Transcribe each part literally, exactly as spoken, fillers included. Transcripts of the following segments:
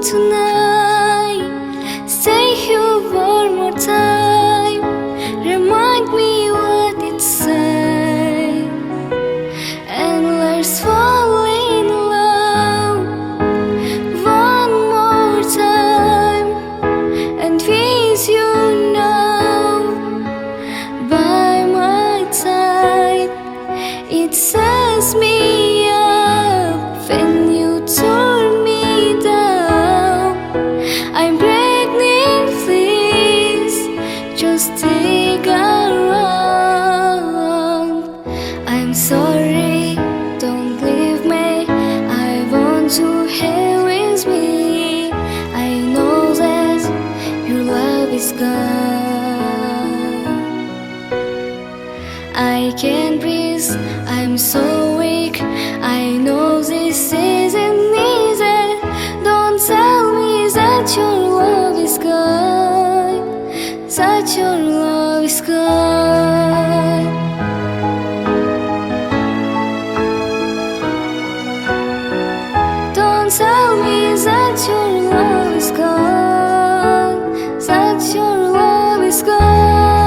tonight. Stay here one more time. Remind me what it said, and let's fall in love one more time. And please, you know, by my side, it says me up when you turn me down. I'm pregnant, please, just take around. I'm sorry, don't leave me. I want you here with me. I know that your love is gone. I can't breathe, I'm so weak. I know this isn't easy. Don't tell me that your love is gone, that your love is gone. Don't tell me that your love is gone, that your love is gone.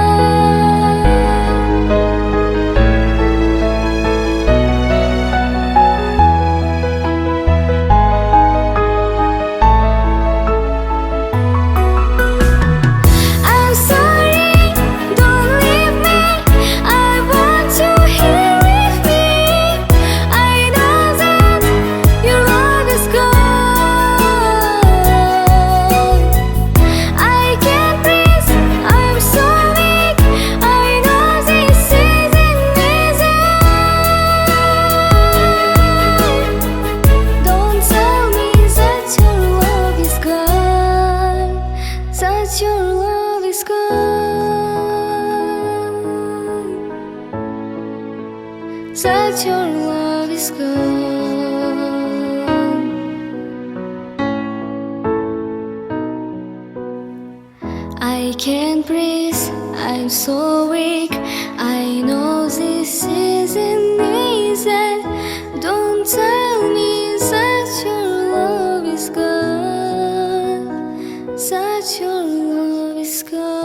That your love is gone, that your love is gone. I can't breathe, I'm so weak. I know this isn't easy. Don't tell me that your love is gone, that your love is gone.